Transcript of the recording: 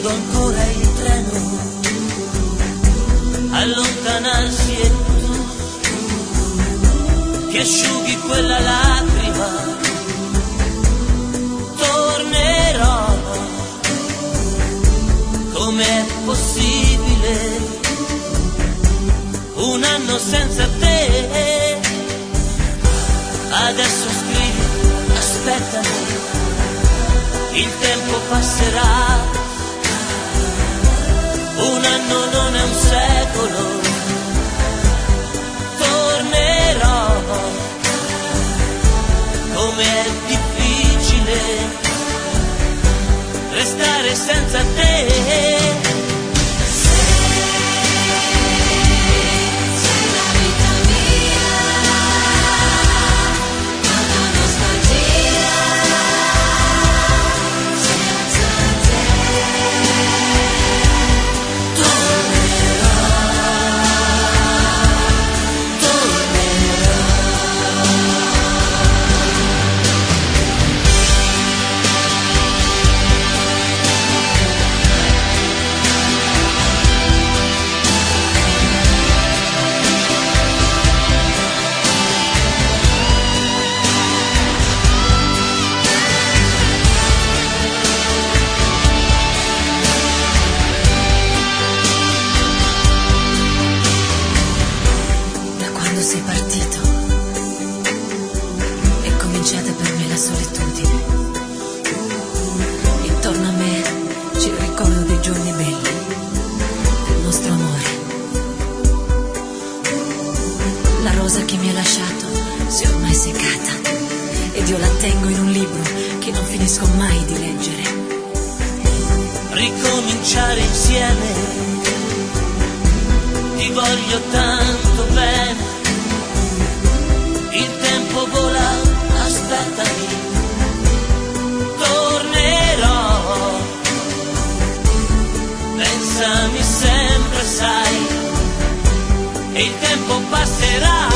vedo ancora il treno allontanarsi e tu che asciughi quella lacrima. Tornerò, com'è possibile un anno senza te? Adesso scrivi, aspettami, il tempo passerà. Un anno non è un secolo. Tornerò, com'è difficile restare senza te. Sei partito, è cominciata per me la solitudine. Intorno a me c'è il ricordo dei giorni belli, del nostro amore. La rosa che mi hai lasciato si è ormai seccata ed io la tengo in un libro che non finisco mai di leggere. Ricominciare insieme, ti voglio tanto bene. Il tempo vola, aspettami, tornerò, pensami sempre, sai, e il tempo passerà.